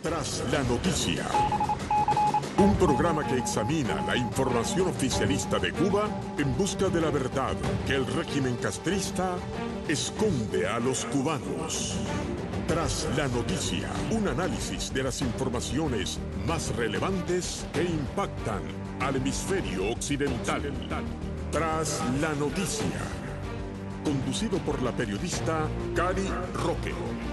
Tras la noticia. Un programa que examina la información oficialista de Cuba en busca de la verdad que el régimen castrista esconde a los cubanos. Tras la noticia, un análisis de las informaciones más relevantes que impactan al hemisferio occidental. Tras la noticia, conducido por la periodista Cari Roque.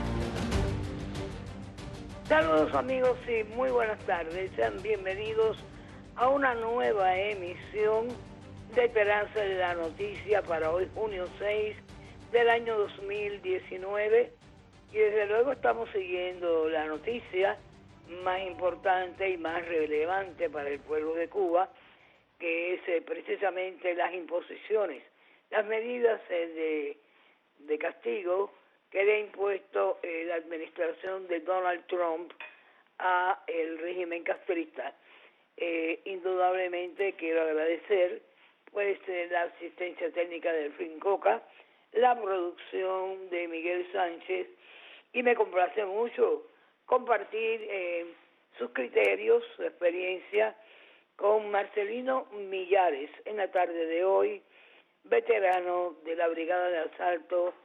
Saludos amigos y muy buenas tardes. Sean bienvenidos a una nueva emisión de Esperanza de la Noticia para hoy, junio 6 del año 2019. Y desde luego estamos siguiendo la noticia más importante y más relevante para el pueblo de Cuba, que es precisamente las imposiciones, las medidas de castigo que le ha impuesto la administración de Donald Trump a el régimen castrista. Indudablemente quiero agradecer pues la asistencia técnica del FINCOCA, la producción de Miguel Sánchez, y me complace mucho compartir sus criterios, su experiencia con Marcelino Millares en la tarde de hoy, veterano de la Brigada de Asalto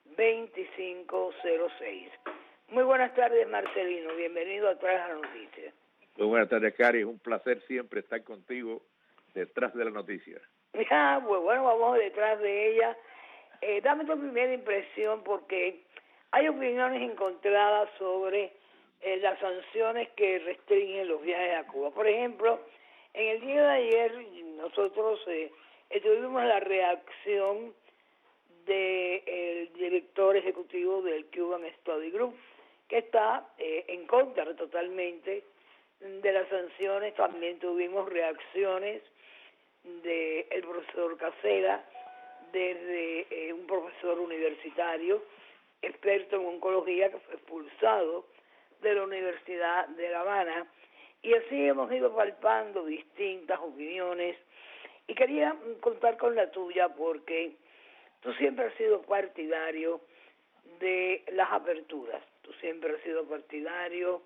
2506. Muy buenas tardes, Marcelino. Bienvenido a Tras la Noticia. Muy buenas tardes, Cari. Es un placer siempre estar contigo detrás de la noticia. Ya, pues bueno, vamos detrás de ella. Dame tu primera impresión, porque hay opiniones encontradas sobre las sanciones que restringen los viajes a Cuba. Por ejemplo, en el día de ayer nosotros tuvimos la reacción del director ejecutivo del Cuban Study Group, que está en contra totalmente de las sanciones. También tuvimos reacciones del profesor Casera, desde un profesor universitario, experto en oncología, que fue expulsado de la Universidad de La Habana. Y así hemos ido palpando distintas opiniones. Y quería contar con la tuya, porque tú siempre has sido partidario de las aperturas, tú siempre has sido partidario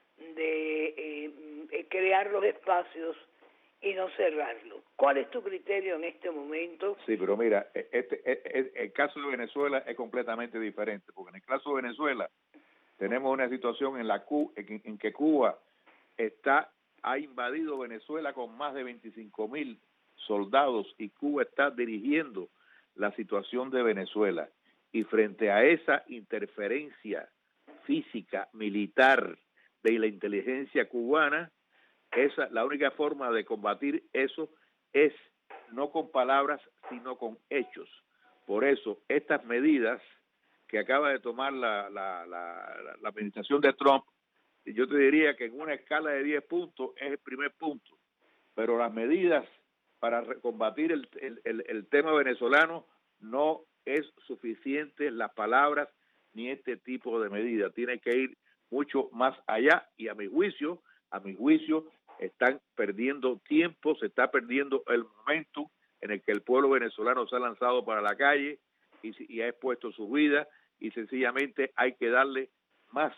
de crear los espacios y no cerrarlos. ¿Cuál es tu criterio en este momento? Sí, pero mira, el caso de Venezuela es completamente diferente, porque en el caso de Venezuela tenemos una situación en que Cuba ha invadido Venezuela con más de 25,000 soldados y Cuba está dirigiendo la situación de Venezuela, y frente a esa interferencia física, militar de la inteligencia cubana, la única forma de combatir eso es no con palabras, sino con hechos. Por eso, estas medidas que acaba de tomar la administración de Trump, yo te diría que en una escala de 10 puntos es el primer punto, pero las medidas para combatir el tema venezolano no es suficiente las palabras ni este tipo de medidas. Tiene que ir mucho más allá, y a mi juicio están perdiendo tiempo, se está perdiendo el momento en el que el pueblo venezolano se ha lanzado para la calle y ha expuesto su vida, y sencillamente hay que darle más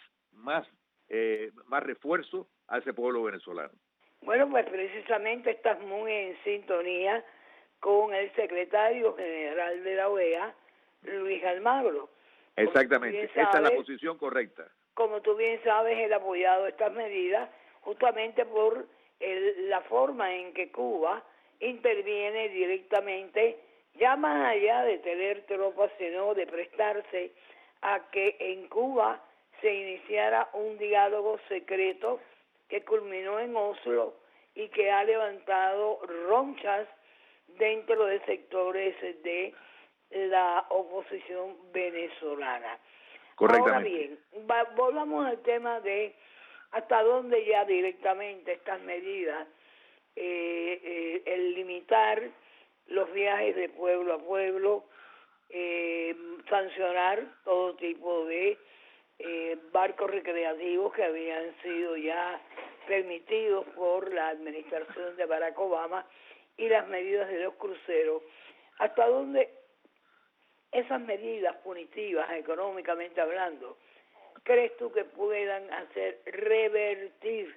refuerzo a ese pueblo venezolano. Bueno, pues precisamente estás muy en sintonía con el secretario general de la OEA, Luis Almagro. Exactamente, esa es la posición correcta. Como tú bien sabes, él ha apoyado estas medidas justamente por la forma en que Cuba interviene directamente, ya más allá de tener tropas, sino de prestarse a que en Cuba se iniciara un diálogo secreto que culminó en Oslo y que ha levantado ronchas dentro de sectores de la oposición venezolana. Ahora bien, volvamos al tema de hasta dónde ya directamente estas medidas, el limitar los viajes de pueblo a pueblo, sancionar todo tipo de barcos recreativos que habían sido ya permitidos por la administración de Barack Obama, y las medidas de los cruceros, hasta dónde esas medidas punitivas, económicamente hablando, crees tú que puedan hacer revertir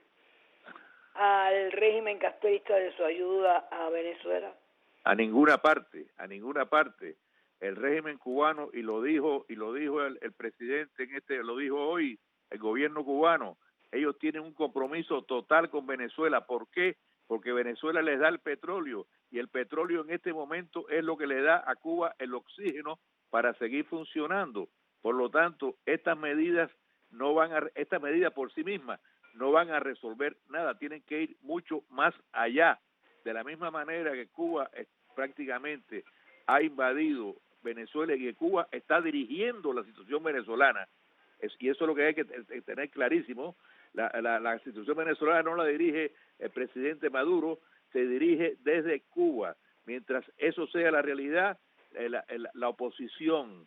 al régimen castrista de su ayuda a Venezuela? A ninguna parte, a ninguna parte. El régimen cubano, y lo dijo el presidente lo dijo hoy, el gobierno cubano, ellos tienen un compromiso total con Venezuela. ¿Por qué? Porque Venezuela les da el petróleo, y el petróleo en este momento es lo que le da a Cuba el oxígeno para seguir funcionando. Por lo tanto, estas medidas por sí mismas no van a resolver nada, tienen que ir mucho más allá. De la misma manera que Cuba prácticamente ha invadido Venezuela y que Cuba está dirigiendo la situación venezolana, y eso es lo que hay que tener clarísimo. La situación venezolana no la dirige el presidente Maduro, se dirige desde Cuba. Mientras eso sea la realidad, la oposición,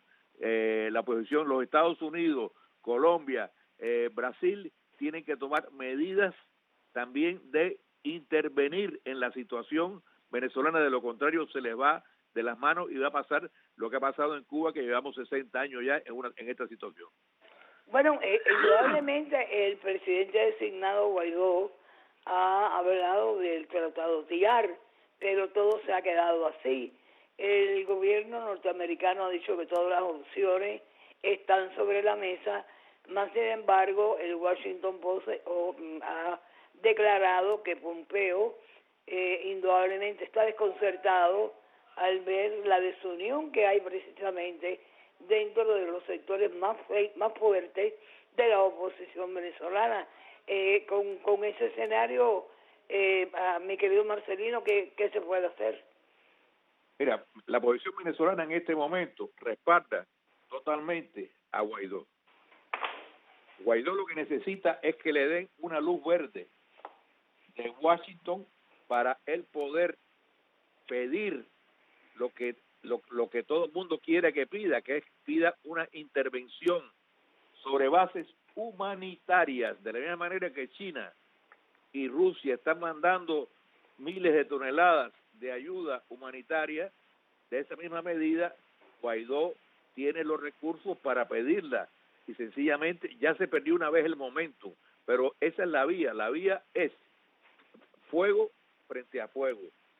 los Estados Unidos, Colombia, Brasil, tienen que tomar medidas también de intervenir en la situación venezolana. De lo contrario se les va de las manos y va a pasar lo que ha pasado en Cuba, que llevamos 60 años ya en esta situación. Bueno, indudablemente el presidente designado Guaidó ha hablado del tratado TIAR, pero todo se ha quedado así. El gobierno norteamericano ha dicho que todas las opciones están sobre la mesa, más sin embargo el Washington Post ha declarado que Pompeo indudablemente está desconcertado al ver la desunión que hay precisamente dentro de los sectores más fuertes de la oposición venezolana. Con ese escenario, mi querido Marcelino, ¿qué se puede hacer? Mira, la oposición venezolana en este momento respalda totalmente a Guaidó. Guaidó lo que necesita es que le den una luz verde de Washington para él poder pedir lo que todo el mundo quiere que pida, que es pida una intervención sobre bases humanitarias, de la misma manera que China y Rusia están mandando miles de toneladas de ayuda humanitaria. De esa misma medida, Guaidó tiene los recursos para pedirla, y sencillamente ya se perdió una vez el momento, pero esa es la vía es fuego frente a fuego.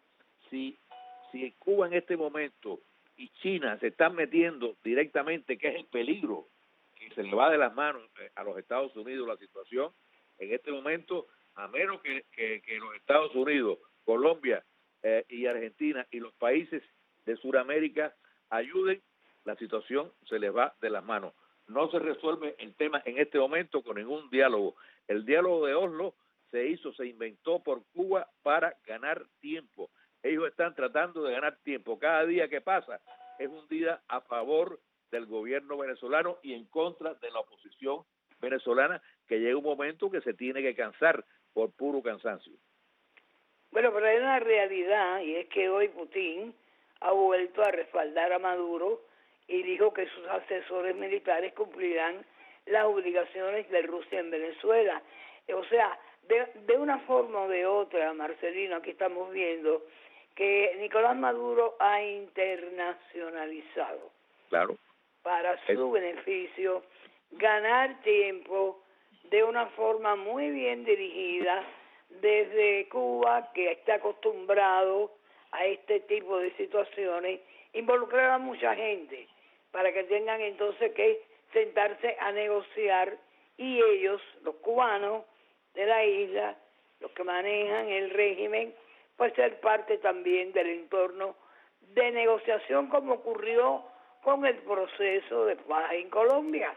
Si Cuba en este momento y China se están metiendo directamente, que es el peligro que se le va de las manos a los Estados Unidos la situación, en este momento, a menos que los Estados Unidos, Colombia y Argentina y los países de Sudamérica ayuden, la situación se les va de las manos. No se resuelve el tema en este momento con ningún diálogo. El diálogo de Oslo se inventó por Cuba para ganar tiempo. Ellos están tratando de ganar tiempo. Cada día que pasa es un día a favor del gobierno venezolano y en contra de la oposición venezolana, que llega un momento que se tiene que cansar por puro cansancio. Bueno, pero hay una realidad, y es que hoy Putin ha vuelto a respaldar a Maduro y dijo que sus asesores militares cumplirán las obligaciones de Rusia en Venezuela. O sea, de una forma o de otra, Marcelino, aquí estamos viendo que Nicolás Maduro ha internacionalizado, claro, para su beneficio, ganar tiempo de una forma muy bien dirigida desde Cuba, que está acostumbrado a este tipo de situaciones, involucrar a mucha gente para que tengan entonces que sentarse a negociar, y ellos, los cubanos de la isla, los que manejan el régimen, pues ser parte también del entorno de negociación, como ocurrió con el proceso de paz en Colombia.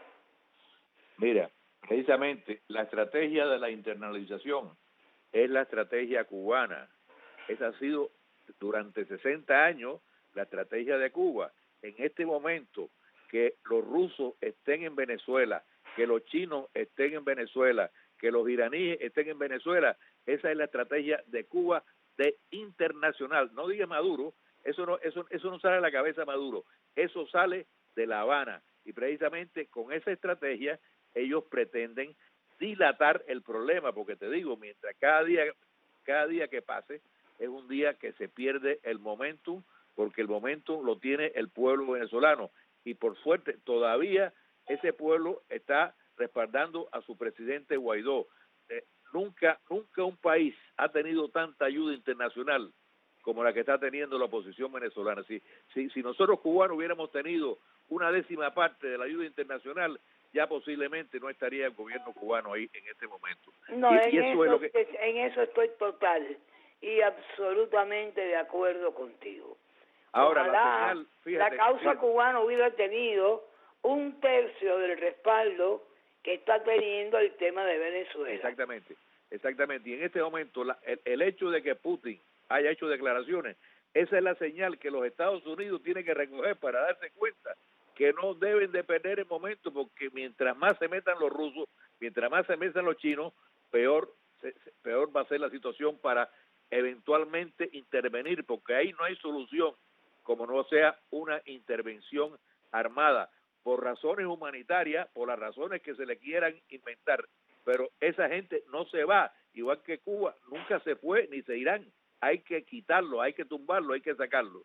Mira, precisamente la estrategia de la internalización es la estrategia cubana. Esa ha sido durante 60 años la estrategia de Cuba. En este momento, que los rusos estén en Venezuela, que los chinos estén en Venezuela, que los iraníes estén en Venezuela, esa es la estrategia de Cuba de internacional. No diga Maduro, eso no sale de la cabeza de Maduro, eso sale de La Habana, y precisamente con esa estrategia ellos pretenden dilatar el problema, porque te digo, mientras cada día que pase es un día que se pierde el momentum, porque el momentum lo tiene el pueblo venezolano, y por suerte todavía ese pueblo está respaldando a su presidente Guaidó. Nunca un país ha tenido tanta ayuda internacional como la que está teniendo la oposición venezolana. Si nosotros cubanos hubiéramos tenido una 10ª parte de la ayuda internacional, ya posiblemente no estaría el gobierno cubano ahí en este momento. No, y eso es lo que... en eso estoy total y absolutamente de acuerdo contigo. Ahora, ojalá fíjate, la causa cubana hubiera tenido 1/3 del respaldo que está teniendo el tema de Venezuela. Exactamente. Y en este momento, el hecho de que Putin haya hecho declaraciones, esa es la señal que los Estados Unidos tienen que recoger para darse cuenta que no deben de perder el momento, porque mientras más se metan los rusos, mientras más se metan los chinos, peor va a ser la situación para eventualmente intervenir, porque ahí no hay solución como no sea una intervención armada, por razones humanitarias, por las razones que se le quieran inventar, pero esa gente no se va, igual que Cuba, nunca se fue ni se irán, hay que quitarlo, hay que tumbarlo, hay que sacarlo.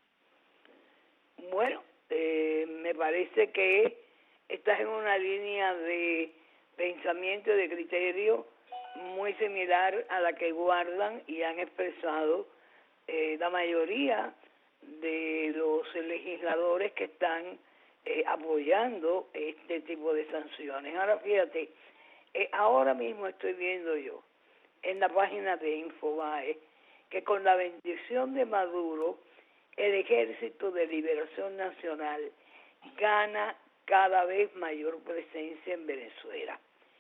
Bueno, me parece que estás en una línea de pensamiento y de criterio muy similar a la que guardan y han expresado la mayoría de los legisladores que están apoyando este tipo de sanciones. Ahora fíjate, ahora mismo estoy viendo yo en la página de Infobae que con la bendición de Maduro el Ejército de Liberación Nacional gana cada vez mayor presencia en Venezuela.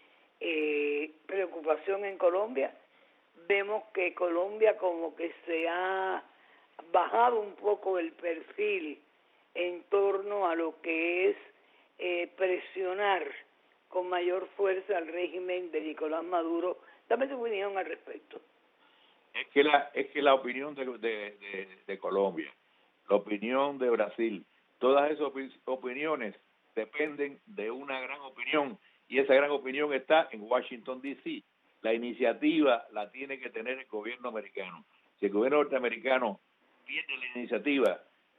Preocupación en Colombia, vemos que Colombia como que se ha bajado un poco el perfil en torno a lo que es presionar con mayor fuerza al régimen de Nicolás Maduro. Dame tu opinión al respecto. Es que la opinión de Colombia, la opinión de Brasil, todas esas opiniones dependen de una gran opinión, y esa gran opinión está en Washington, D.C. La iniciativa la tiene que tener el gobierno americano. Si el gobierno norteamericano tiene la iniciativa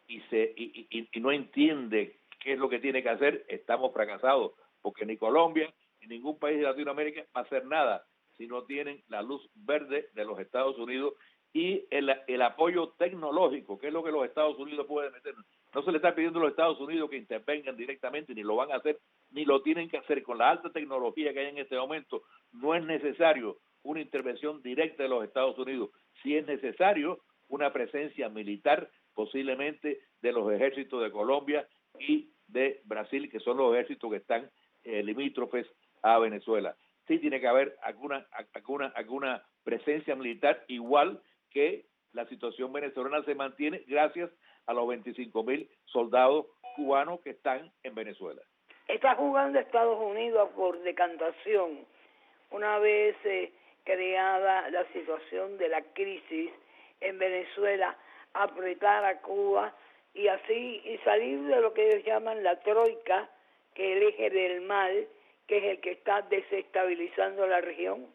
y no entiende qué es lo que tiene que hacer, estamos fracasados, porque ni Colombia ni ningún país de Latinoamérica va a hacer nada si no tienen la luz verde de los Estados Unidos y el apoyo tecnológico, que es lo que los Estados Unidos pueden meter. No se le está pidiendo a los Estados Unidos que intervengan directamente, ni lo van a hacer, ni lo tienen que hacer. Con la alta tecnología que hay en este momento, no es necesario una intervención directa de los Estados Unidos. Sí es necesario una presencia militar, posiblemente de los ejércitos de Colombia y de Brasil, que son los ejércitos que están limítrofes a Venezuela. Sí tiene que haber alguna presencia militar, igual que la situación venezolana se mantiene gracias a los 25,000 soldados cubanos que están en Venezuela. Está jugando Estados Unidos por decantación. Una vez creada la situación de la crisis en Venezuela, apretar a Cuba y salir de lo que ellos llaman la troika, que es el eje del mal, que es el que está desestabilizando la región.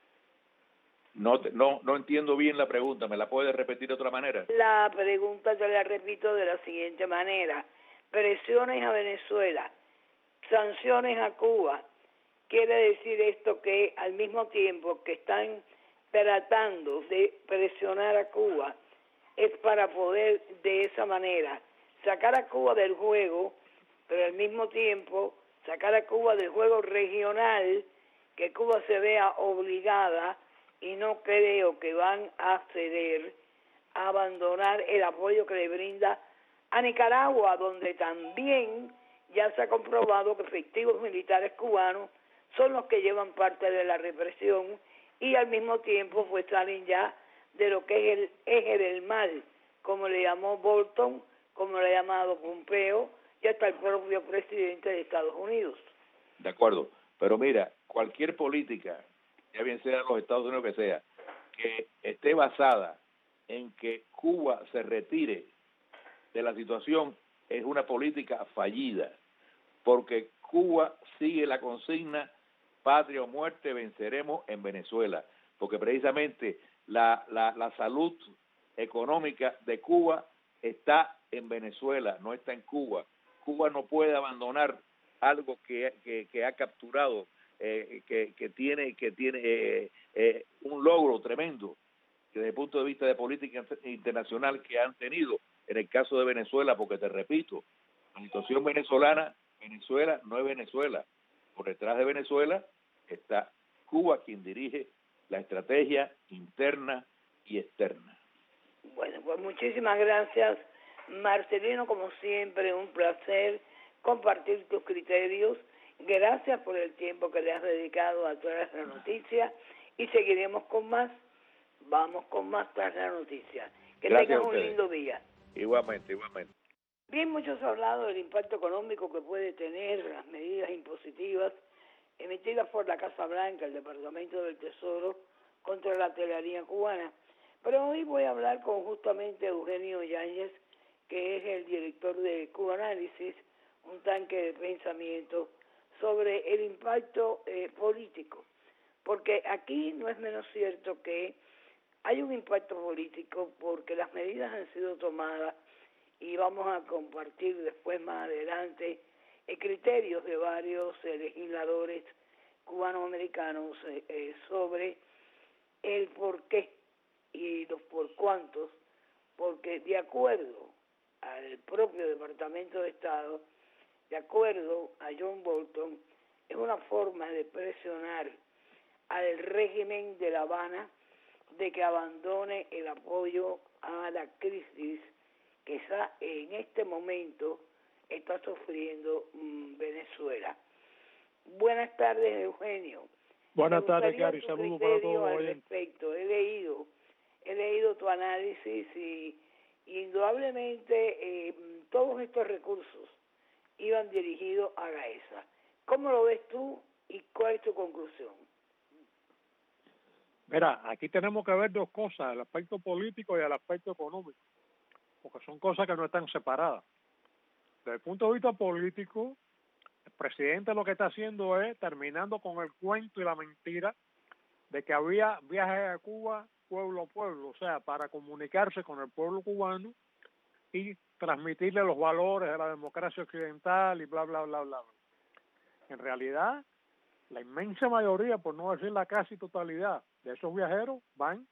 No entiendo bien la pregunta, ¿me la puedes repetir de otra manera? La pregunta te la repito de la siguiente manera: presiones a Venezuela, sanciones a Cuba. Quiere decir esto que al mismo tiempo que están tratando de presionar a Cuba, es para poder de esa manera sacar a Cuba del juego, pero al mismo tiempo sacar a Cuba del juego regional, que Cuba se vea obligada, y no creo que van a ceder, a abandonar el apoyo que le brinda a Nicaragua, donde también ya se ha comprobado que efectivos militares cubanos son los que llevan parte de la represión y al mismo tiempo pues salen ya de lo que es el eje del mal, como le llamó Bolton, como le ha llamado Pompeo y hasta el propio presidente de Estados Unidos. De acuerdo, pero mira, cualquier política, ya bien sea los Estados Unidos que sea, que esté basada en que Cuba se retire de la situación, es una política fallida, porque Cuba sigue la consigna patria o muerte, venceremos en Venezuela, porque precisamente la salud económica de Cuba está en Venezuela, no está en Cuba. Cuba no puede abandonar algo que ha capturado que tiene un logro tremendo desde el punto de vista de política internacional que han tenido en el caso de Venezuela, porque te repito, la situación venezolana, Venezuela no es Venezuela. Por detrás de Venezuela está Cuba, quien dirige la estrategia interna y externa. Bueno, pues muchísimas gracias, Marcelino, como siempre, un placer compartir tus criterios. Gracias por el tiempo que le has dedicado a Tras la Noticia y seguiremos con más. Vamos con más Tras la Noticia. Que tengas un lindo día. Igualmente, igualmente. Bien, muchos han hablado del impacto económico que puede tener las medidas impositivas emitidas por la Casa Blanca, el Departamento del Tesoro, contra la hotelería cubana. Pero hoy voy a hablar con justamente Eugenio Yáñez, que es el director de Cuba Análisis, un tanque de pensamiento sobre el impacto político. Porque aquí no es menos cierto que hay un impacto político porque las medidas han sido tomadas y vamos a compartir después más adelante criterios de varios legisladores cubanoamericanos sobre el por qué y los por cuántos, porque de acuerdo al propio Departamento de Estado, de acuerdo a John Bolton, es una forma de presionar al régimen de La Habana de que abandone el apoyo a la crisis que está en este momento está sufriendo Venezuela. Buenas tardes, Eugenio. Buenas tardes, Cari. Saludos para todos. Al respecto. He leído tu análisis y indudablemente todos estos recursos iban dirigidos a Gaesa. ¿Cómo lo ves tú y cuál es tu conclusión? Mira, aquí tenemos que ver dos cosas, el aspecto político y el aspecto económico, porque son cosas que no están separadas. Desde el punto de vista político, el presidente lo que está haciendo es terminando con el cuento y la mentira de que había viajes a Cuba pueblo a pueblo, o sea, para comunicarse con el pueblo cubano y transmitirle los valores de la democracia occidental y bla, bla, bla, bla. En realidad, la inmensa mayoría, por no decir la casi totalidad, de esos viajeros van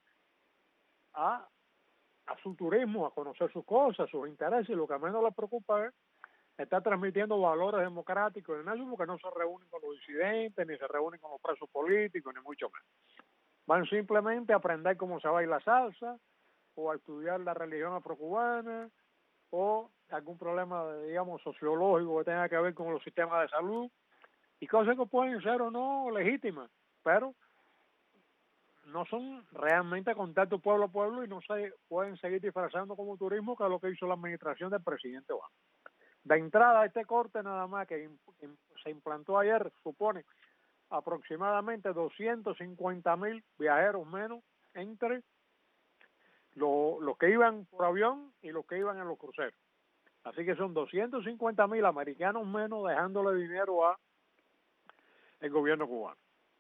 a su turismo, a conocer sus cosas, sus intereses, y lo que menos les preocupa es estar transmitiendo valores democráticos en algo, porque no se reúnen con los disidentes, ni se reúnen con los presos políticos, ni mucho menos. Van simplemente a aprender cómo se baila salsa, o a estudiar la religión afrocubana, o algún problema, digamos, sociológico que tenga que ver con los sistemas de salud, y cosas que pueden ser o no legítimas, pero no son realmente contacto pueblo a pueblo y no se pueden seguir disfrazando como turismo, que es lo que hizo la administración del presidente Obama. De entrada, este corte nada más que se implantó ayer supone aproximadamente 250,000 viajeros menos entre los que iban por avión y los que iban en los cruceros. Así que son 250,000 americanos menos dejándole dinero a el gobierno cubano.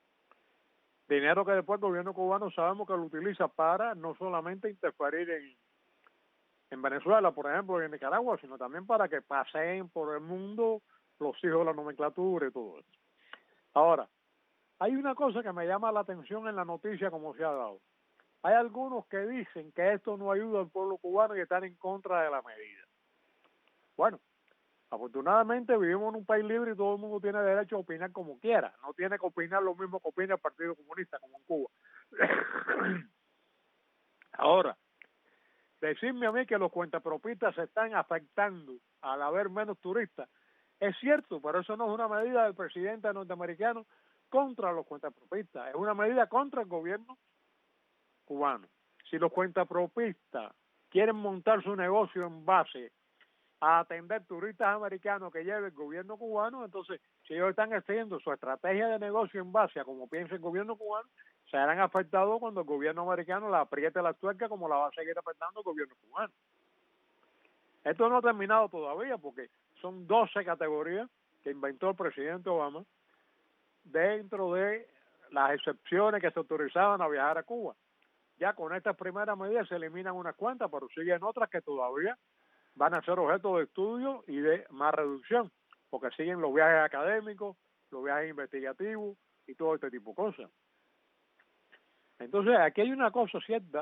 Dinero que después el gobierno cubano sabemos que lo utiliza para no solamente interferir en Venezuela, por ejemplo, y en Nicaragua, sino también para que paseen por el mundo los hijos de la nomenclatura y todo eso. Ahora, hay una cosa que me llama la atención en la noticia como se ha dado. Hay algunos que dicen que esto no ayuda al pueblo cubano y están en contra de la medida. Bueno, afortunadamente vivimos en un país libre y todo el mundo tiene derecho a opinar como quiera. No tiene que opinar lo mismo que opina el Partido Comunista, como en Cuba. Ahora, decirme a mí que los cuentapropistas se están afectando al haber menos turistas, es cierto, pero eso no es una medida del presidente norteamericano contra los cuentapropistas, es una medida contra el gobierno cubano. Si los cuentapropistas quieren montar su negocio en base a atender turistas americanos que lleve el gobierno cubano, entonces si ellos están haciendo su estrategia de negocio en base a como piensa el gobierno cubano, serán afectados cuando el gobierno americano la apriete la tuerca como la va a seguir afectando el gobierno cubano. Esto no ha terminado todavía porque son 12 categorías que inventó el presidente Obama dentro de las excepciones que se autorizaban a viajar a Cuba. Ya con estas primeras medidas se eliminan unas cuantas, pero siguen otras que todavía van a ser objeto de estudio y de más reducción, porque siguen los viajes académicos, los viajes investigativos y todo este tipo de cosas. Entonces, aquí hay una cosa cierta,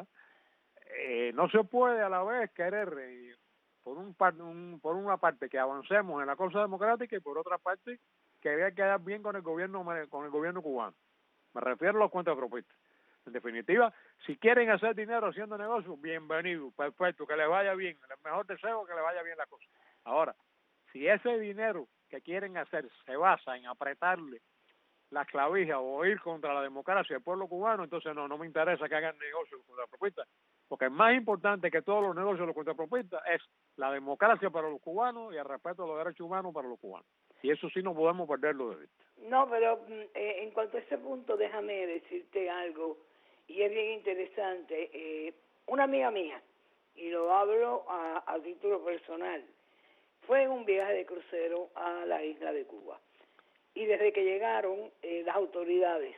no se puede a la vez querer, por una parte, que avancemos en la cosa democrática y por otra parte, querer quedar bien con el gobierno cubano. Me refiero a los cuentapropistas. En definitiva, si quieren hacer dinero haciendo negocios, bienvenido, perfecto, que les vaya bien, el mejor deseo que les vaya bien la cosa. Ahora, si ese dinero que quieren hacer se basa en apretarle la clavija o ir contra la democracia del pueblo cubano, entonces no me interesa que hagan negocios con la propuesta, porque más importante que todos los negocios de los contrapropistas es la democracia para los cubanos y el respeto a los derechos humanos para los cubanos. Y eso sí no podemos perderlo de vista. No, pero en cuanto a ese punto, déjame decirte algo, y es bien interesante. Una amiga mía, y lo hablo a título personal, fue en un viaje de crucero a la isla de Cuba. Y desde que llegaron, las autoridades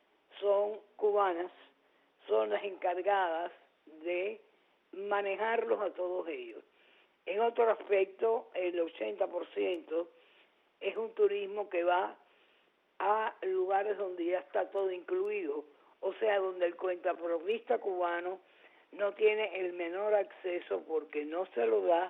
son cubanas, son las encargadas de manejarlos a todos ellos. En otro aspecto, el 80% es un turismo que va a lugares donde ya está todo incluido, o sea, donde el cuentapropista cubano no tiene el menor acceso porque no se lo da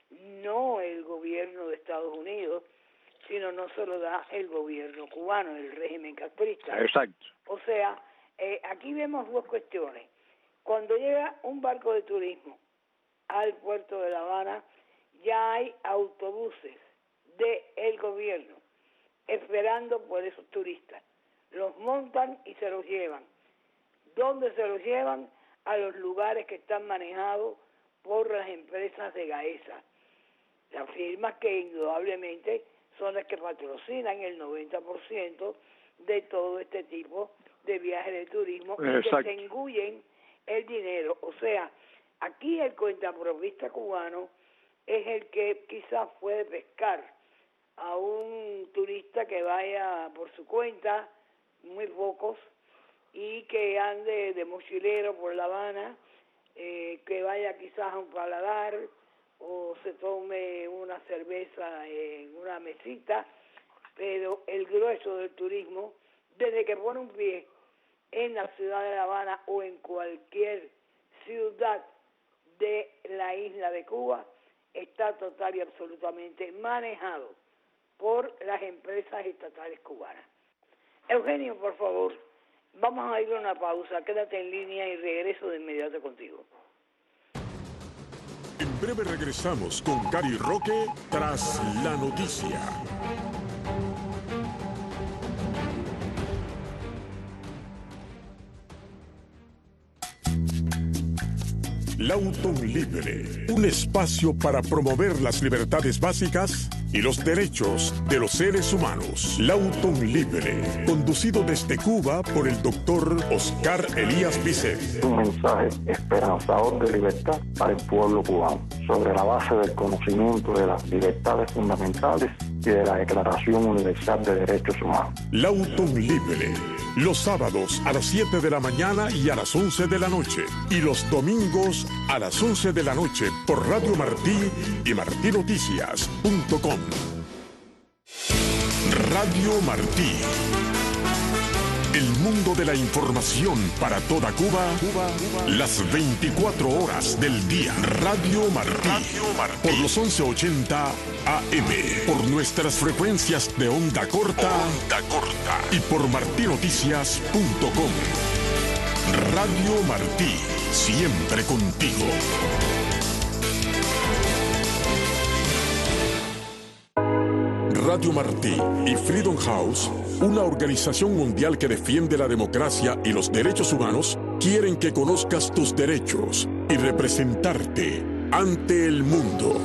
no el gobierno de Estados Unidos, sino no se lo da el gobierno cubano, el régimen castrista. Exacto. O sea, aquí vemos dos cuestiones. Cuando llega un barco de turismo al puerto de La Habana, ya hay autobuses del gobierno esperando por esos turistas. Los montan y se los llevan. ¿Dónde se los llevan? A los lugares que están manejados por las empresas de Gaesa. Las firmas que indudablemente son las que patrocinan el 90% de todo este tipo de viajes de turismo. Exacto. Y que se engullen el dinero. O sea, aquí el cuentapropista cubano es el que quizás puede pescar a un turista que vaya por su cuenta, muy pocos, y que ande de mochilero por La Habana, que vaya quizás a un paladar o se tome una cerveza en una mesita, pero el grueso del turismo, desde que pone un pie en la ciudad de La Habana o en cualquier ciudad de la isla de Cuba, está total y absolutamente manejado por las empresas estatales cubanas. Eugenio, por favor, vamos a ir a una pausa, quédate en línea y regreso de inmediato contigo. En breve regresamos con Gary Roque tras la noticia. Lawton Libre, un espacio para promover las libertades básicas y los derechos de los seres humanos. Lawton Libre, conducido desde Cuba por el doctor Oscar Elías Bisset. Un mensaje esperanzador de libertad para el pueblo cubano, sobre la base del conocimiento de las libertades fundamentales y de la Declaración Universal de Derechos Humanos. Lawton Libre, los sábados a las 7 de la mañana y a las 11 de la noche, y los domingos a las 11 de la noche por Radio Martí y martinoticias.com. Radio Martí. El mundo de la información para toda Cuba, las 24 horas del día. Radio Martí. Por los 1180 AM. Por nuestras frecuencias de onda corta. Y por martinoticias.com. Radio Martí. Siempre contigo. Radio Martí y Freedom House, una organización mundial que defiende la democracia y los derechos humanos, quieren que conozcas tus derechos y representarte ante el mundo.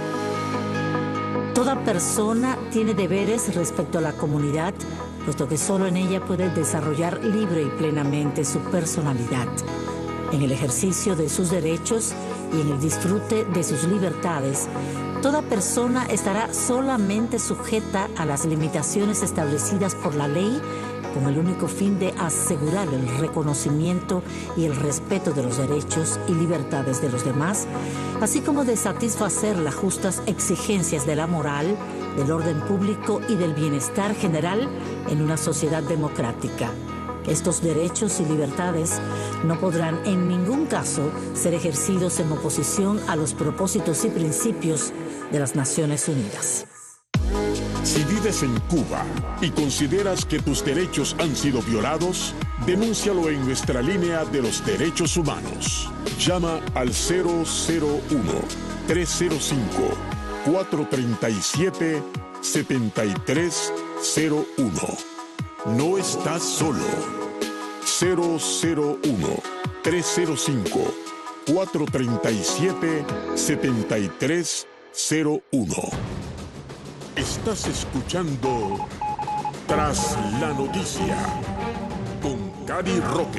Toda persona tiene deberes respecto a la comunidad, puesto que solo en ella puede desarrollar libre y plenamente su personalidad. En el ejercicio de sus derechos y en el disfrute de sus libertades, toda persona estará solamente sujeta a las limitaciones establecidas por la ley, con el único fin de asegurar el reconocimiento y el respeto de los derechos y libertades de los demás, así como de satisfacer las justas exigencias de la moral, del orden público y del bienestar general en una sociedad democrática. Estos derechos y libertades no podrán en ningún caso ser ejercidos en oposición a los propósitos y principios de las Naciones Unidas. Si vives en Cuba y consideras que tus derechos han sido violados, denúncialo en nuestra línea de los derechos humanos. Llama al 001-305-437-7301. No estás solo. 001-305-437-7301. Estás escuchando Tras la Noticia con Cari Roque.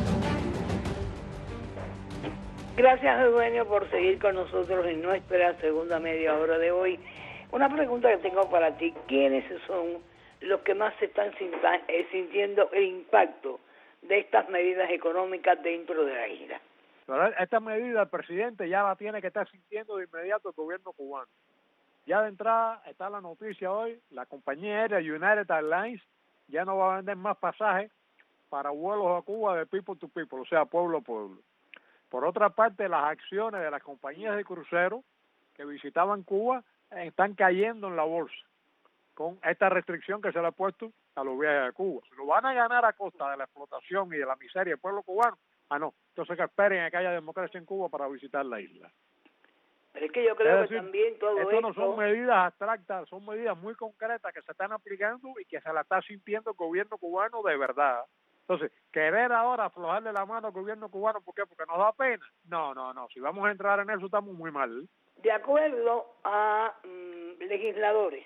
Gracias, Eugenio, por seguir con nosotros en nuestra segunda media hora de hoy. Una pregunta que tengo para ti: ¿quiénes son los que más se están sintiendo el impacto de estas medidas económicas dentro de la isla? Esta medida el presidente ya la tiene que estar sintiendo de inmediato el gobierno cubano. Ya de entrada está la noticia hoy: la compañía aérea United Airlines ya no va a vender más pasajes para vuelos a Cuba de people to people, o sea, pueblo a pueblo. Por otra parte, las acciones de las compañías de cruceros que visitaban Cuba están cayendo en la bolsa con esta restricción que se le ha puesto a los viajes a Cuba. Si lo van a ganar a costa de la explotación y de la miseria del pueblo cubano, no. Entonces que esperen a que haya democracia en Cuba para visitar la isla. Pero es que yo creo que también todo esto no son medidas abstractas, son medidas muy concretas que se están aplicando y que se la está sintiendo el gobierno cubano de verdad. Entonces, querer ahora aflojarle la mano al gobierno cubano, ¿por qué? Porque nos da pena. No. Si vamos a entrar en eso, estamos muy mal. De acuerdo a legisladores,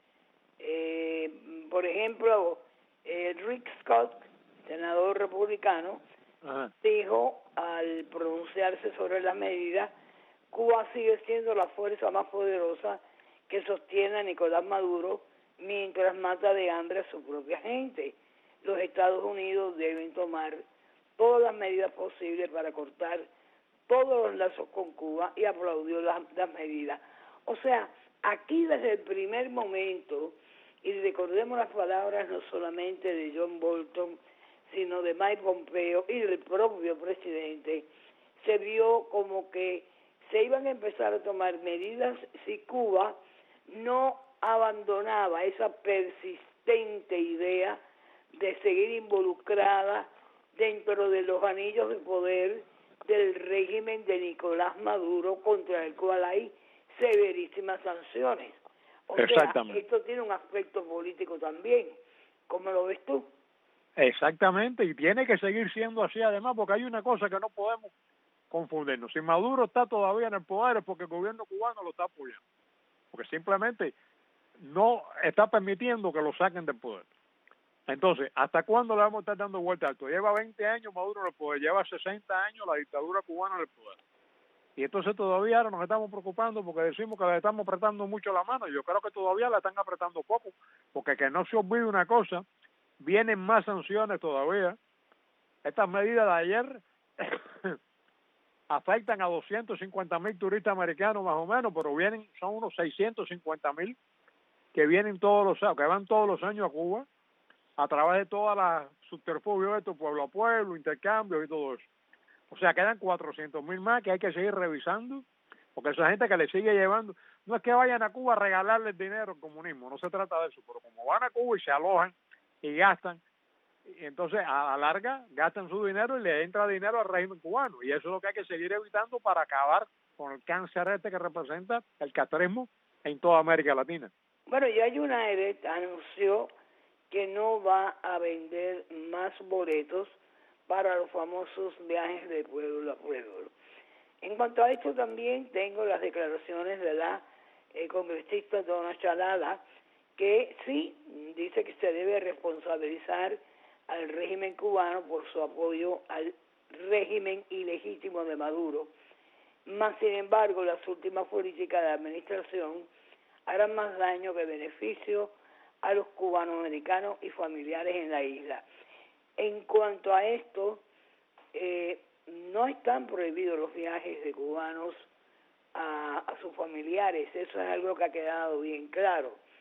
por ejemplo, Rick Scott, senador republicano, dijo al pronunciarse sobre la medida: Cuba sigue siendo la fuerza más poderosa que sostiene a Nicolás Maduro mientras mata de hambre a su propia gente. Los Estados Unidos deben tomar todas las medidas posibles para cortar todos los lazos con Cuba, y aplaudió las medidas. O sea, aquí desde el primer momento, y recordemos las palabras no solamente de John Bolton, sino de Mike Pompeo y del propio presidente, se vio como que se iban a empezar a tomar medidas si Cuba no abandonaba esa persistente idea de seguir involucrada dentro de los anillos de poder del régimen de Nicolás Maduro, contra el cual hay severísimas sanciones. O sea, esto tiene un aspecto político también. ¿Cómo lo ves tú? Exactamente, y tiene que seguir siendo así además, porque hay una cosa que no podemos confundirnos. Si Maduro está todavía en el poder es porque el gobierno cubano lo está apoyando, porque simplemente no está permitiendo que lo saquen del poder. Entonces, ¿hasta cuándo le vamos a estar dando vuelta a esto? Lleva 20 años Maduro en el poder, lleva 60 años la dictadura cubana en el poder. Y entonces todavía ahora nos estamos preocupando porque decimos que le estamos apretando mucho la mano. Yo creo que todavía la están apretando poco, porque que no se olvide una cosa: vienen más sanciones todavía. Estas medidas de ayer afectan a 250,000 turistas americanos más o menos, pero son unos 650,000 que vienen que van todos los años a Cuba a través de todas las subterfugios de esto, pueblo a pueblo, intercambios y todo eso. O sea, quedan 400,000 más que hay que seguir revisando, porque esa gente que le sigue llevando, no es que vayan a Cuba a regalarles dinero al comunismo, no se trata de eso, pero como van a Cuba y se alojan y gastan, y entonces a la larga gastan su dinero y le entra dinero al régimen cubano, y eso es lo que hay que seguir evitando para acabar con el cáncer que representa el castrismo en toda América Latina. Bueno, ya United anunció que no va a vender más boletos para los famosos viajes de pueblo a pueblo. En cuanto a esto, también tengo las declaraciones de la congresista Donna Chalala, que sí dice que se debe responsabilizar al régimen cubano por su apoyo al régimen ilegítimo de Maduro. Más sin embargo, las últimas políticas de la administración harán más daño que beneficio a los cubanoamericanos y familiares en la isla. En cuanto a esto, no están prohibidos los viajes de cubanos a sus familiares. Eso es algo que ha quedado bien claro.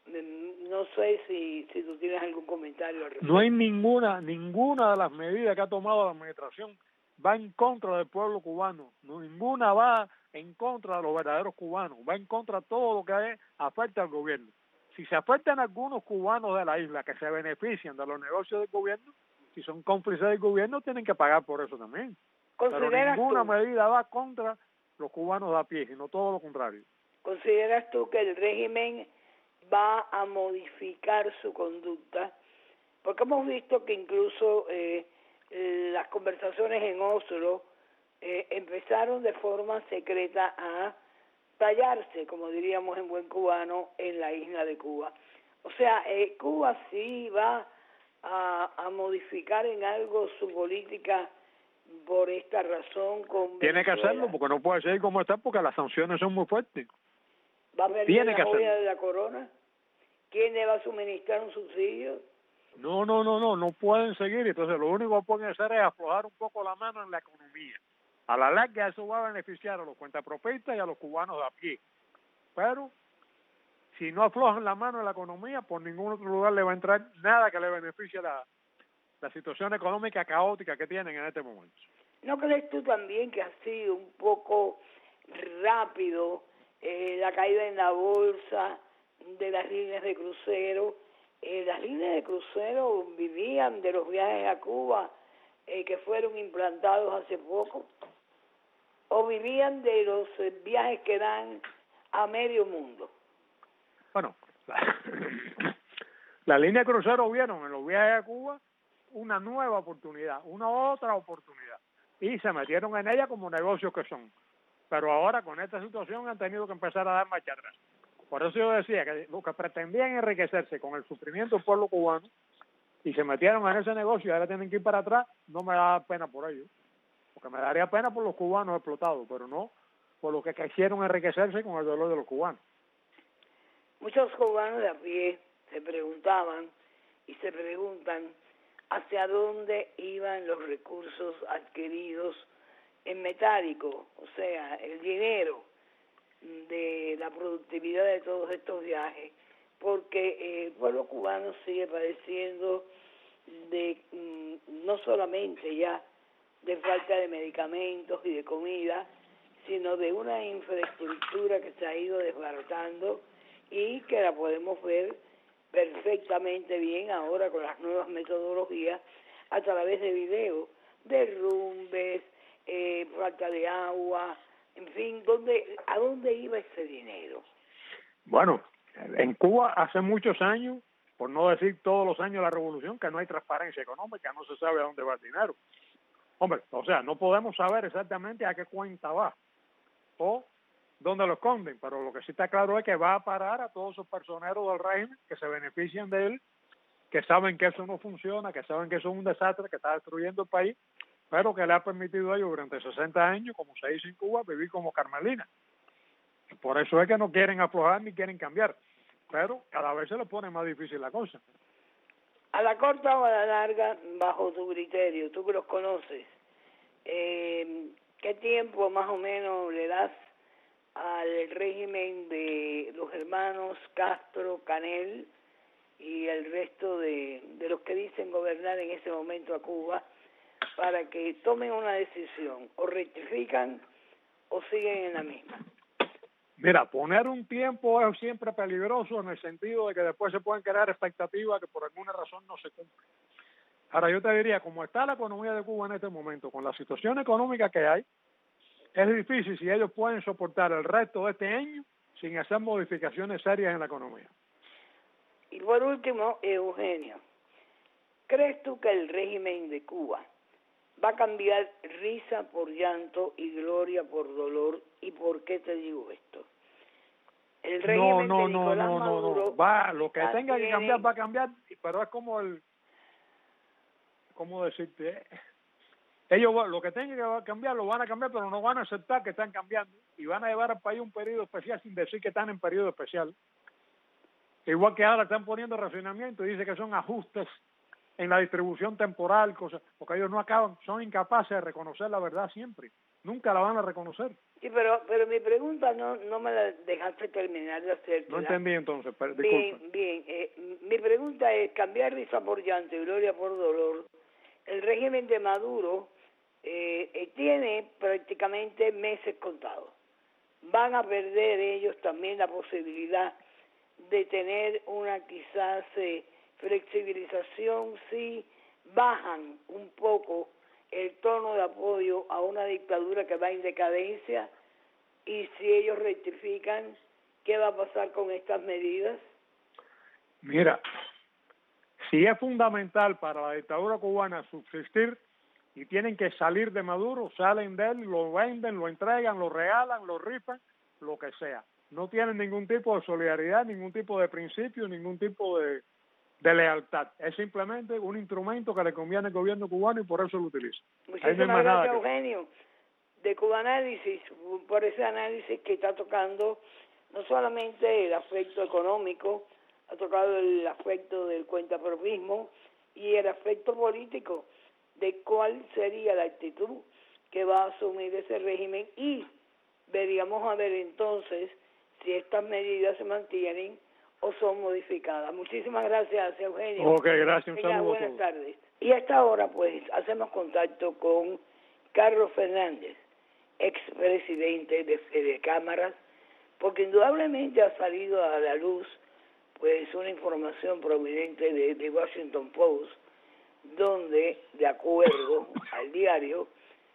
No sé si tú tienes algún comentario al respecto. No hay ninguna de las medidas que ha tomado la administración va en contra del pueblo cubano, ninguna va en contra de los verdaderos cubanos, va en contra de todo lo que afecta al gobierno. Si se afectan algunos cubanos de la isla que se benefician de los negocios del gobierno, si son cómplices del gobierno, tienen que pagar por eso también. Pero ninguna medida va contra los cubanos de a pie, sino todo lo contrario. ¿Consideras tú que el régimen va a modificar su conducta? Porque hemos visto que incluso las conversaciones en Oslo empezaron de forma secreta a tallarse, como diríamos en buen cubano, en la isla de Cuba. O sea, Cuba sí va a modificar en algo su política por esta razón con Tiene que Venezuela. hacerlo, porque no puede seguir como está, porque las sanciones son muy fuertes. ¿Va a perder la joya de la corona? ¿Quién le va a suministrar un subsidio? No pueden seguir. Entonces lo único que pueden hacer es aflojar un poco la mano en la economía. A la larga eso va a beneficiar a los cuentapropistas y a los cubanos de a pie. Pero si no aflojan la mano en la economía, por ningún otro lugar le va a entrar nada que le beneficie la situación económica caótica que tienen en este momento. ¿No crees tú también que ha sido un poco rápido la caída en la bolsa de las líneas de crucero? Las líneas de crucero vivían de los viajes a Cuba que fueron implantados hace poco, o vivían de los viajes que dan a medio mundo. Bueno, la línea de crucero vieron en los viajes a Cuba una nueva oportunidad, una otra oportunidad, y se metieron en ella como negocios que son. Pero ahora con esta situación han tenido que empezar a dar marcha atrás. Por eso yo decía que los que pretendían enriquecerse con el sufrimiento del pueblo cubano y se metieron en ese negocio y ahora tienen que ir para atrás, no me da pena por ellos, porque me daría pena por los cubanos explotados, pero no por los que quisieron enriquecerse con el dolor de los cubanos. Muchos cubanos de a pie se preguntaban y se preguntan hacia dónde iban los recursos adquiridos en metálico, o sea, el dinero de la productividad de todos estos viajes, porque el pueblo cubano sigue padeciendo de no solamente ya de falta de medicamentos y de comida, sino de una infraestructura que se ha ido desbaratando y que la podemos ver perfectamente bien ahora con las nuevas metodologías a través de videos, derrumbes, falta de agua, en fin, ¿a dónde iba ese dinero? Bueno, en Cuba hace muchos años, por no decir todos los años de la revolución, que no hay transparencia económica, no se sabe a dónde va el dinero. Hombre, o sea, no podemos saber exactamente a qué cuenta va o dónde lo esconden, pero lo que sí está claro es que va a parar a todos esos personeros del régimen que se benefician de él, que saben que eso no funciona, que saben que eso es un desastre, que está destruyendo el país, pero que le ha permitido a ellos durante 60 años, como se dice en Cuba, vivir como Carmelina. Por eso es que no quieren aflojar ni quieren cambiar, pero cada vez se les pone más difícil la cosa. A la corta o a la larga, bajo tu criterio, tú que los conoces, ¿qué tiempo más o menos le das al régimen de los hermanos Castro, Canel y el resto de los que dicen gobernar en ese momento a Cuba para que tomen una decisión? ¿O rectifican o siguen en la misma? Mira, poner un tiempo es siempre peligroso en el sentido de que después se pueden crear expectativas que por alguna razón no se cumplen. Ahora yo te diría, como está la economía de Cuba en este momento, con la situación económica que hay, es difícil si ellos pueden soportar el resto de este año sin hacer modificaciones serias en la economía. Y por último, Eugenio, ¿crees tú que el régimen de Cuba va a cambiar risa por llanto y gloria por dolor? ¿Y por qué te digo esto? El régimen de Nicolás Maduro va, lo que tenga que cambiar va a cambiar, pero es como ¿cómo decirte? Ellos lo que tengan que cambiar lo van a cambiar, pero no van a aceptar que están cambiando y van a llevar al país un periodo especial sin decir que están en periodo especial. Igual que ahora están poniendo racionamiento y dice que son ajustes en la distribución temporal, cosas, porque ellos no acaban, son incapaces de reconocer la verdad siempre. nunca la van a reconocer. Sí, pero mi pregunta no me la dejaste terminar de hacer. No entendí entonces, pero disculpe. Bien. Mi pregunta es, cambiar risa por llanto y gloria por dolor. El régimen de Maduro tiene prácticamente meses contados. Van a perder ellos también la posibilidad de tener una quizás flexibilización si bajan un poco el tono de apoyo a una dictadura que va en decadencia, y si ellos rectifican, ¿qué va a pasar con estas medidas? Mira, si es fundamental para la dictadura cubana subsistir y tienen que salir de Maduro, salen de él, lo venden, lo entregan, lo regalan, lo rifan, lo que sea. No tienen ningún tipo de solidaridad, ningún tipo de principio, ningún tipo de lealtad. Es simplemente un instrumento que le conviene al gobierno cubano y por eso lo utiliza. Muchísimas gracias, Eugenio, de Cubanálisis, por ese análisis que está tocando no solamente el aspecto económico, ha tocado el aspecto del cuentapropismo y el aspecto político de cuál sería la actitud que va a asumir ese régimen, y veríamos a ver entonces si estas medidas se mantienen o son modificadas. Muchísimas gracias, Eugenio. Ok, gracias. Un saludo. Buenas tardes. Y a esta hora, pues, hacemos contacto con Carlos Fernández, expresidente de Cámaras, porque indudablemente ha salido a la luz pues una información proveniente de Washington Post, donde, de acuerdo al diario,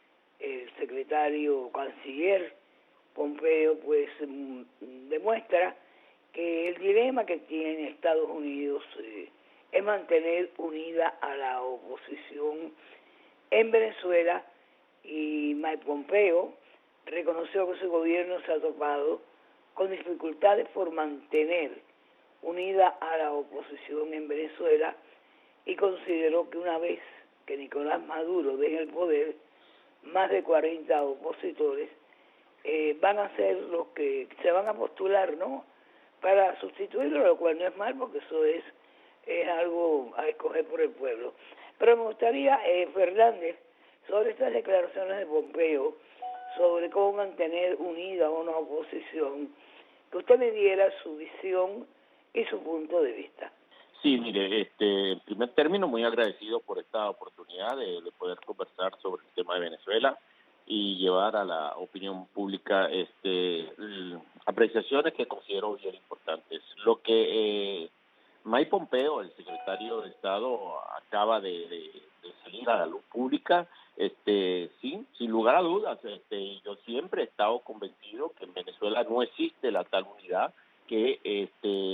el secretario canciller Pompeo pues demuestra que el dilema que tiene Estados Unidos es mantener unida a la oposición en Venezuela, y Mike Pompeo reconoció que su gobierno se ha topado con dificultades por mantener unida a la oposición en Venezuela, y consideró que una vez que Nicolás Maduro deje el poder, más de 40 opositores van a ser los que se van a postular, ¿no?, para sustituirlo, lo cual no es mal, porque eso es algo a escoger por el pueblo. Pero me gustaría, Fernández, sobre estas declaraciones de Pompeo, sobre cómo mantener unida una oposición, que usted me diera su visión y su punto de vista. Sí, mire, en primer término, muy agradecido por esta oportunidad de poder conversar sobre el tema de Venezuela y llevar a la opinión pública apreciaciones que considero bien importantes. Lo que Mike Pompeo, el secretario de Estado, acaba de salir a la luz pública, sí, sin lugar a dudas, yo siempre he estado convencido que en Venezuela no existe la tal unidad, que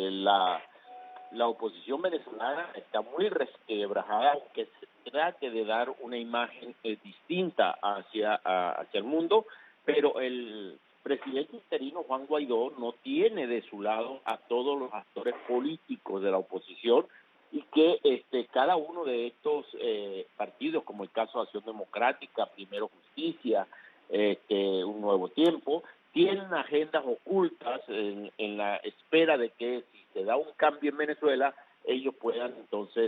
la oposición venezolana está muy resquebrajada, que se trate de dar una imagen distinta hacia el mundo, pero el presidente interino Juan Guaidó no tiene de su lado a todos los actores políticos de la oposición, y que cada uno de estos partidos, como el caso de Acción Democrática, Primero Justicia, Un Nuevo Tiempo, tienen agendas ocultas en la espera de que, si se da un cambio en Venezuela, ellos puedan entonces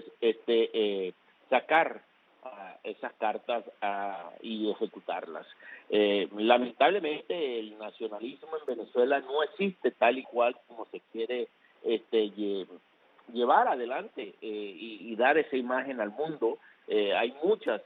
sacar esas cartas y ejecutarlas. Lamentablemente el nacionalismo en Venezuela no existe tal y cual como se quiere llevar adelante y dar esa imagen al mundo. Hay muchas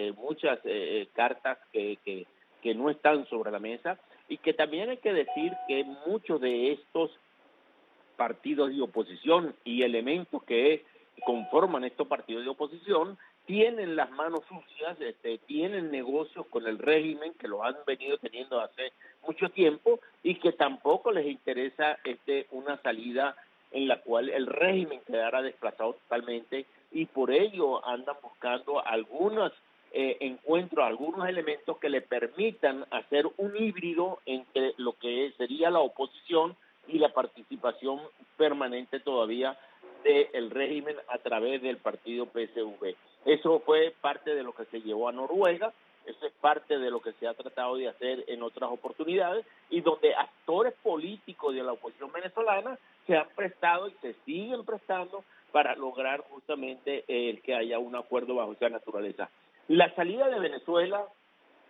cartas que no están sobre la mesa, y que también hay que decir que muchos de estos partidos de oposición y elementos que conforman estos partidos de oposición tienen las manos sucias, tienen negocios con el régimen, que lo han venido teniendo hace mucho tiempo, y que tampoco les interesa una salida en la cual el régimen quedara desplazado totalmente, y por ello andan buscando algunos encuentros, algunos elementos que le permitan hacer un híbrido entre lo que sería la oposición y la participación permanente todavía del régimen a través del partido PSV. Eso fue parte de lo que se llevó a Noruega, eso es parte de lo que se ha tratado de hacer en otras oportunidades, y donde actores políticos de la oposición venezolana se han prestado y se siguen prestando para lograr justamente que haya un acuerdo bajo esa naturaleza. La salida de Venezuela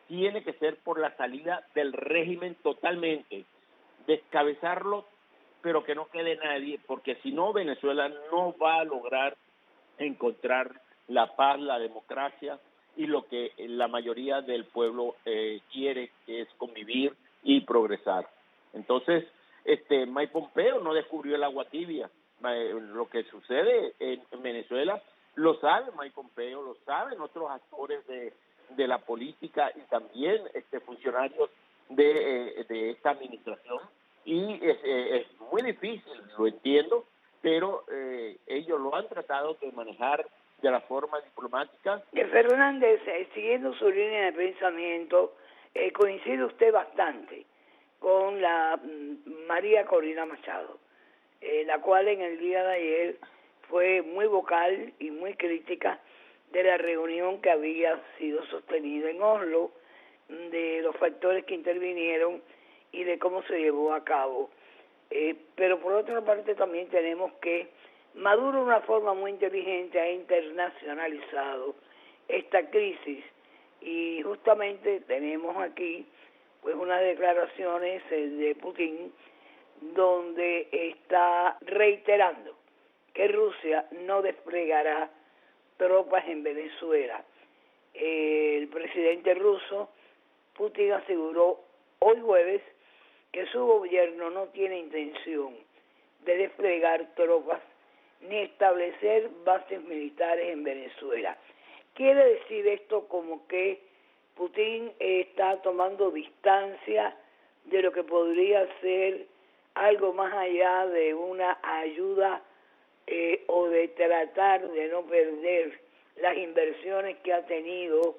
tiene que ser por la salida del régimen totalmente, descabezarlo, pero que no quede nadie, porque si no, Venezuela no va a lograr encontrar la paz, la democracia y lo que la mayoría del pueblo quiere, que es convivir y progresar. Entonces, Mike Pompeo no descubrió el agua tibia. Lo que sucede en Venezuela lo sabe Mike Pompeo, lo saben otros actores de la política y también funcionarios de esta administración, y es muy difícil, lo entiendo, pero ellos lo han tratado de manejar de la forma diplomática. Fernández, siguiendo su línea de pensamiento, coincide usted bastante con la María Corina Machado, la cual en el día de ayer fue muy vocal y muy crítica de la reunión que había sido sostenida en Oslo, de los factores que intervinieron y de cómo se llevó a cabo. Pero por otra parte también tenemos que Maduro de una forma muy inteligente ha internacionalizado esta crisis, y justamente tenemos aquí pues unas declaraciones de Putin donde está reiterando que Rusia no desplegará tropas en Venezuela. El presidente ruso, Putin, aseguró hoy jueves que su gobierno no tiene intención de desplegar tropas ni establecer bases militares en Venezuela. Quiere decir esto como que Putin está tomando distancia de lo que podría ser algo más allá de una ayuda o de tratar de no perder las inversiones que ha tenido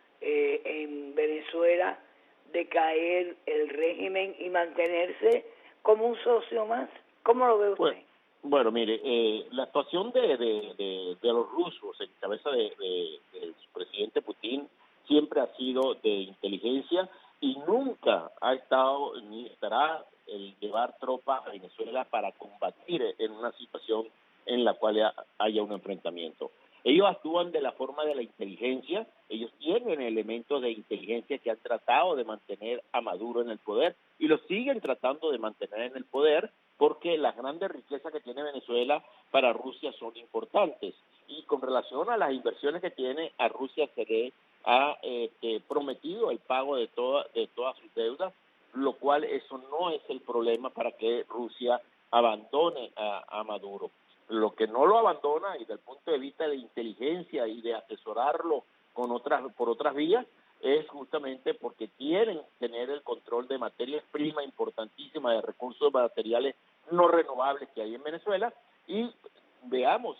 en Venezuela, de caer el régimen y mantenerse como un socio más. ¿Cómo lo ve usted? Bueno, mire, la actuación de los rusos en cabeza de su presidente Putin siempre ha sido de inteligencia y nunca ha estado ni estará el llevar tropas a Venezuela para combatir en una situación en la cual haya un enfrentamiento. Ellos actúan de la forma de la inteligencia, ellos tienen elementos de inteligencia que han tratado de mantener a Maduro en el poder y lo siguen tratando de mantener en el poder, porque las grandes riquezas que tiene Venezuela para Rusia son importantes. Y con relación a las inversiones que tiene, a Rusia se le ha prometido el pago de todas sus deudas, lo cual eso no es el problema para que Rusia abandone a Maduro. Lo que no lo abandona, y desde el punto de vista de inteligencia y de asesorarlo por otras vías, es justamente porque quieren tener el control de materias primas importantísimas, de recursos materiales no renovables que hay en Venezuela. Y veamos,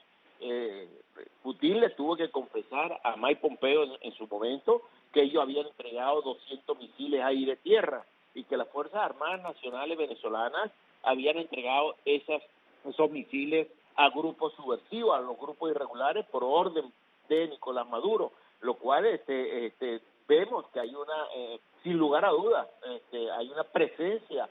Putin le tuvo que confesar a Mike Pompeo en su momento que ellos habían entregado 200 misiles aire-tierra y que las Fuerzas Armadas Nacionales venezolanas habían entregado esos misiles a grupos subversivos, a los grupos irregulares por orden de Nicolás Maduro, lo cual vemos que hay sin lugar a dudas, hay una presencia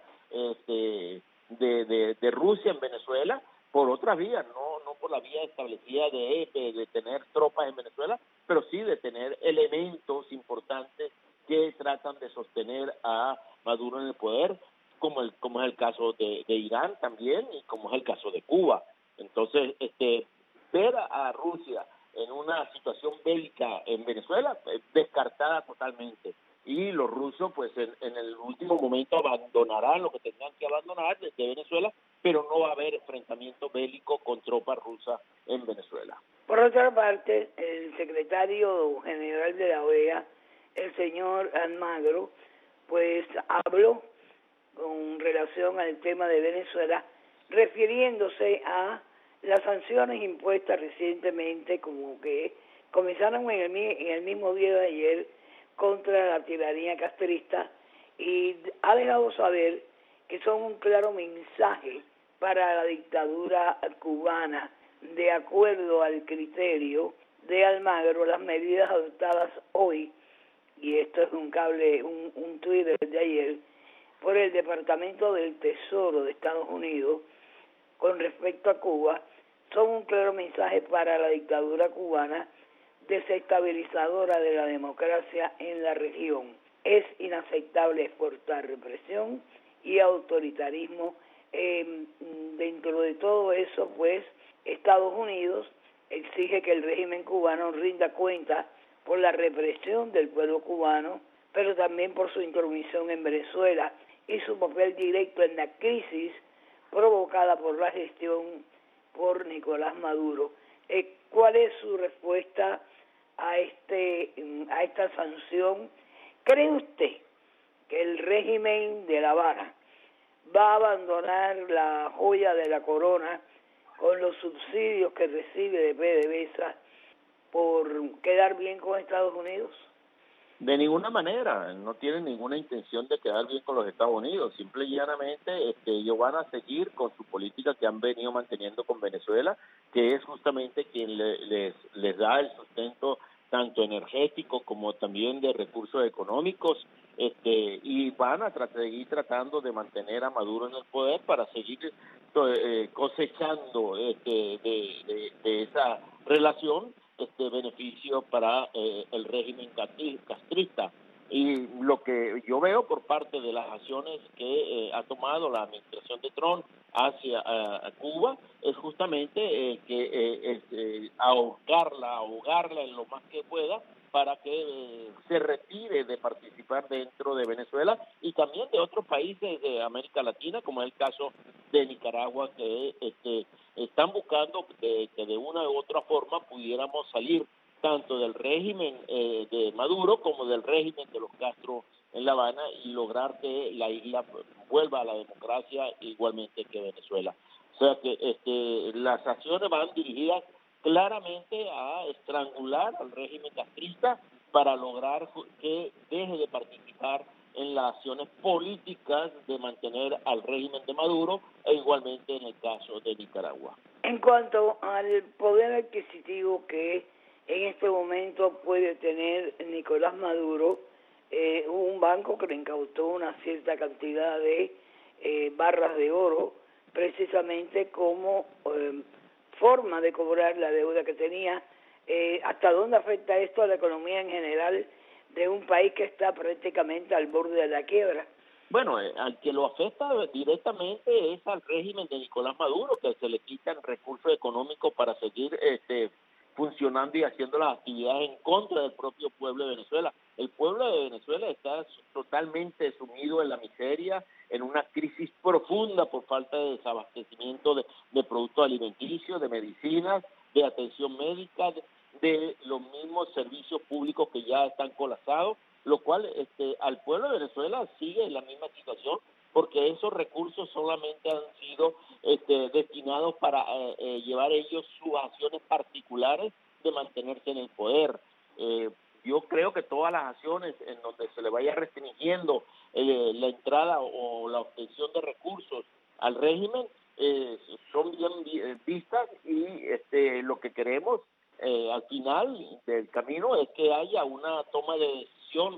de Rusia en Venezuela por otras vías, no por la vía establecida de tener tropas en Venezuela, pero sí de tener elementos importantes que tratan de sostener a Maduro en el poder, como es el caso de Irán también, y como es el caso de Cuba. Entonces, ver a Rusia en una situación bélica en Venezuela, descartada totalmente. Y los rusos, pues en el último momento abandonarán lo que tendrán que abandonar desde Venezuela, pero no va a haber enfrentamiento bélico con tropas rusas en Venezuela. Por otra parte, el secretario general de la OEA, el señor Almagro, pues habló con relación al tema de Venezuela, refiriéndose a las sanciones impuestas recientemente, como que comenzaron en el mismo día de ayer contra la tiranía castrista, y ha dejado saber que son un claro mensaje para la dictadura cubana. De acuerdo al criterio de Almagro, las medidas adoptadas hoy, y esto es un tuit de ayer, por el Departamento del Tesoro de Estados Unidos con respecto a Cuba, son un claro mensaje para la dictadura cubana, desestabilizadora de la democracia en la región. es inaceptable exportar represión y autoritarismo. Dentro de todo eso, pues, Estados Unidos exige que el régimen cubano rinda cuenta por la represión del pueblo cubano, pero también por su intromisión en Venezuela y su papel directo en la crisis provocada por la gestión por Nicolás Maduro. ¿Cuál es su respuesta a esta sanción? ¿Cree usted que el régimen de La Habana va a abandonar la joya de la corona con los subsidios que recibe de PDVSA por quedar bien con Estados Unidos? De ninguna manera, no tienen ninguna intención de quedar bien con los Estados Unidos, simple y llanamente ellos van a seguir con su política que han venido manteniendo con Venezuela, que es justamente quien les da el sustento tanto energético como también de recursos económicos, y van a seguir tratando de mantener a Maduro en el poder para seguir cosechando de esa relación beneficio para el régimen castrista. Y lo que yo veo por parte de las acciones que ha tomado la administración de Trump hacia Cuba es justamente ahogarla en lo más que pueda para que se retire de participar dentro de Venezuela y también de otros países de América Latina, como es el caso de Nicaragua, que están buscando que de una u otra forma pudiéramos salir tanto del régimen de Maduro como del régimen de los Castro en La Habana y lograr que la isla vuelva a la democracia igualmente que Venezuela. O sea que las acciones van dirigidas claramente a estrangular al régimen castrista para lograr que deje de participar en las acciones políticas de mantener al régimen de Maduro e igualmente en el caso de Nicaragua. En cuanto al poder adquisitivo que en este momento puede tener Nicolás Maduro, hubo un banco que le incautó una cierta cantidad de barras de oro precisamente como forma de cobrar la deuda que tenía. ¿Hasta dónde afecta esto a la economía en general de un país que está prácticamente al borde de la quiebra? Bueno, al que lo afecta directamente es al régimen de Nicolás Maduro, que se le quitan recursos económicos para seguir funcionando y haciendo las actividades en contra del propio pueblo de Venezuela. El pueblo de Venezuela está totalmente sumido en la miseria, en una crisis profunda por falta de desabastecimiento de productos alimenticios, de medicinas, de atención médica, de los mismos servicios públicos que ya están colapsados, lo cual al pueblo de Venezuela sigue en la misma situación, porque esos recursos solamente han sido destinados para llevar ellos sus acciones particulares de mantenerse en el poder. Yo creo que todas las acciones en donde se le vaya restringiendo la entrada o la obtención de recursos al régimen son bien vistas y lo que queremos al final del camino es que haya una toma de decisión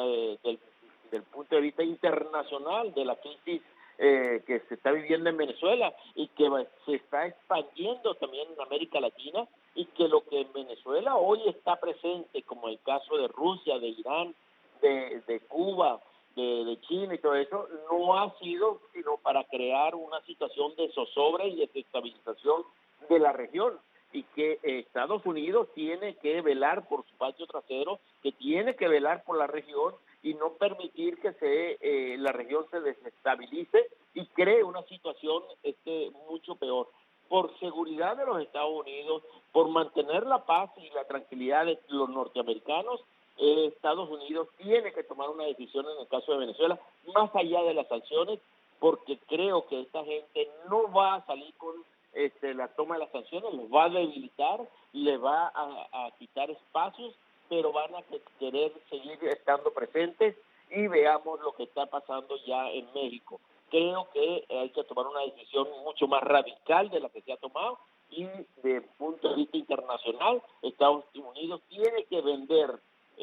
del punto de vista internacional de la crisis que se está viviendo en Venezuela y que se está expandiendo también en América Latina, y que lo que en Venezuela hoy está presente, como el caso de Rusia, de Irán, de Cuba, de China y todo eso, no ha sido sino para crear una situación de zozobra y de desestabilización de la región, y que Estados Unidos tiene que velar por su patio trasero, que tiene que velar por la región y no permitir que la región se desestabilice y cree una situación mucho peor. Por seguridad de los Estados Unidos, por mantener la paz y la tranquilidad de los norteamericanos, Estados Unidos tiene que tomar una decisión en el caso de Venezuela, más allá de las sanciones, porque creo que esta gente no va a salir con la toma de las sanciones, los va a debilitar, le va a quitar espacios, pero van a querer seguir estando presentes, y veamos lo que está pasando ya en México. Creo que hay que tomar una decisión mucho más radical de la que se ha tomado, y de punto de vista internacional, Estados Unidos tiene que vender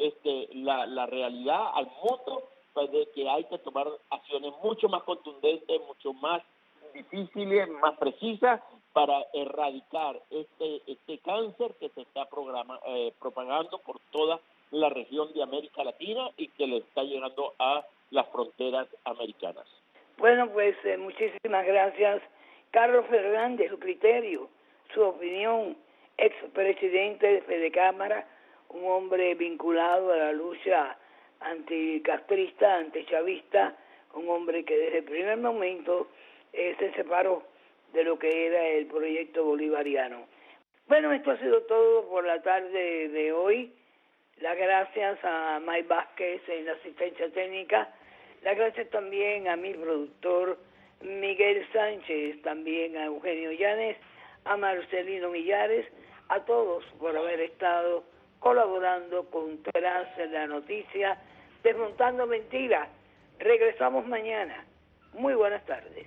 la realidad al mundo, pues, de que hay que tomar acciones mucho más contundentes, mucho más difíciles, más precisas, para erradicar este cáncer que se está propagando por toda la región de América Latina y que le está llegando a las fronteras americanas. Bueno, pues muchísimas gracias. Carlos Fernández, su criterio, su opinión, expresidente de Fedecámara, un hombre vinculado a la lucha anticastrista, antichavista, un hombre que desde el primer momento se separó de lo que era el proyecto bolivariano. Bueno, esto ha sido todo por la tarde de hoy. Las gracias a Mike Vázquez en la asistencia técnica. Las gracias también a mi productor Miguel Sánchez, también a Eugenio Llanes, a Marcelino Millares, a todos por haber estado colaborando con Tras la Noticia, desmontando mentiras. Regresamos mañana. Muy buenas tardes.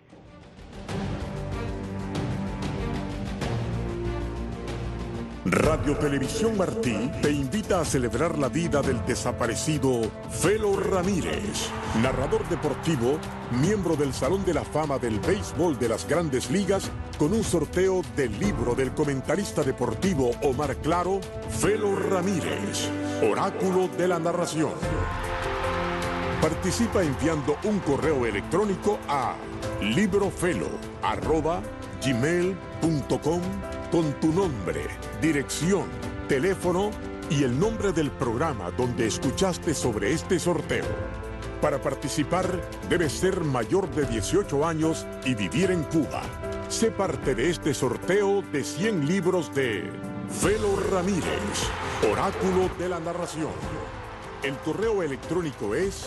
Radio Televisión Martí te invita a celebrar la vida del desaparecido Felo Ramírez, narrador deportivo, miembro del Salón de la Fama del Béisbol de las Grandes Ligas, con un sorteo del libro del comentarista deportivo Omar Claro, Felo Ramírez, Oráculo de la Narración. Participa enviando un correo electrónico a librofelo@gmail.com con tu nombre, dirección, teléfono y el nombre del programa donde escuchaste sobre este sorteo. Para participar, debes ser mayor de 18 años y vivir en Cuba. Sé parte de este sorteo de 100 libros de Felo Ramírez, Oráculo de la Narración. El correo electrónico es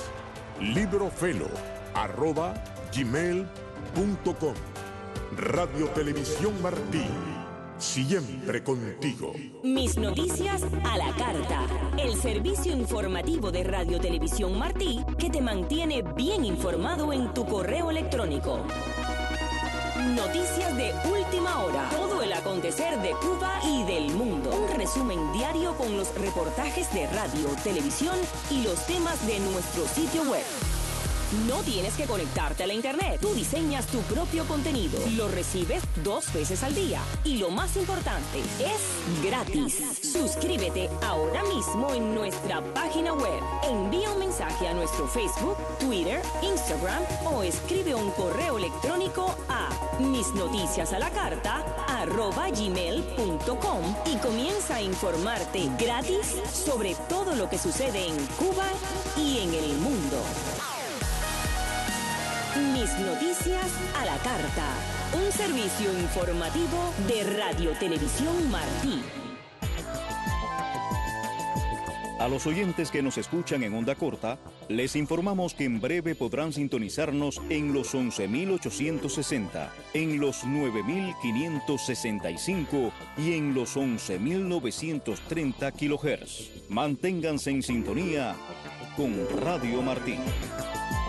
librofelo@gmail.com. Radio Televisión Martí, siempre contigo. Mis noticias a la carta. El servicio informativo de Radio Televisión Martí que te mantiene bien informado en tu correo electrónico. Noticias de última hora. Todo el acontecer de Cuba y del mundo. Un resumen diario con los reportajes de radio, televisión y los temas de nuestro sitio web. No tienes que conectarte a la internet. Tú diseñas tu propio contenido. Lo recibes 2 veces al día. Y lo más importante, es gratis. Suscríbete ahora mismo en nuestra página web. Envía un mensaje a nuestro Facebook, Twitter, Instagram o escribe un correo electrónico a misnoticiasalacarta@gmail.com y comienza a informarte gratis sobre todo lo que sucede en Cuba y en el mundo. Mis noticias a la carta. Un servicio informativo de Radio Televisión Martí. A los oyentes que nos escuchan en onda corta, les informamos que en breve podrán sintonizarnos en los 11.860, en los 9.565 y en los 11.930 kHz. Manténganse en sintonía con Radio Martí.